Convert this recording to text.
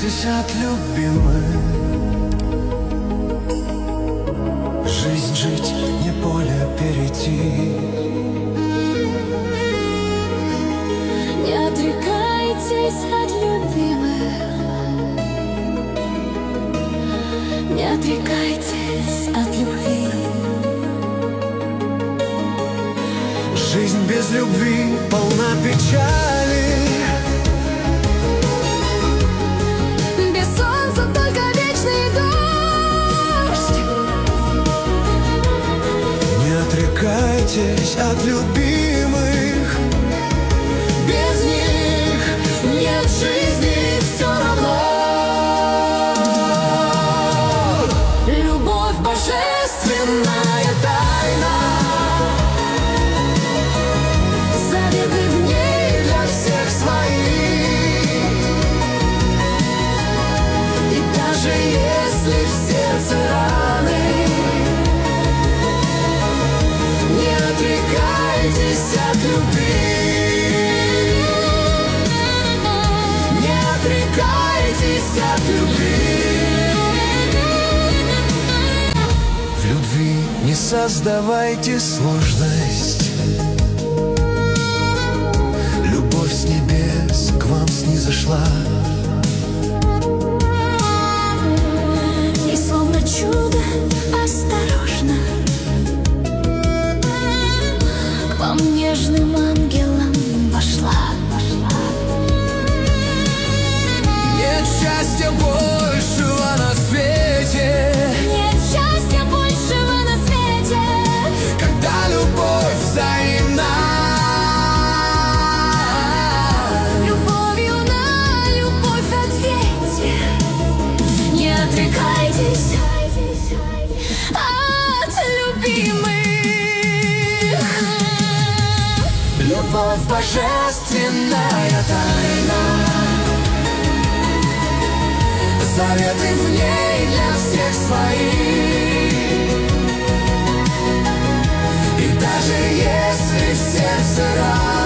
отрекайтесь от любимых. Жизнь жить, не поле перейти. Не отрекайтесь от любимых. Не отрекайтесь от любви. Жизнь без любви полна печали. Без солнца только вечный дождь. Не отрекайтесь от любимых. Без них нет жизни все равно. Любовь божественная тайна. Заветы в ней для всех свои. И даже если в сердце раны, не отрекайтесь от любви. Не отрекайтесь от любви. В любви не создавайте сложность. Любовь с небес к вам снизошла. И словно чудо осторожно к вам нежным ангелом вошла. Нет счастья большего на свете, Нет счастья большего на свете, когда любовь взаимна. любовью на любовь ответьте. Не отрекайтесь от любимых. Любовь божественная тайна. Заветы в ней для всех свои. И даже если в сердце раны,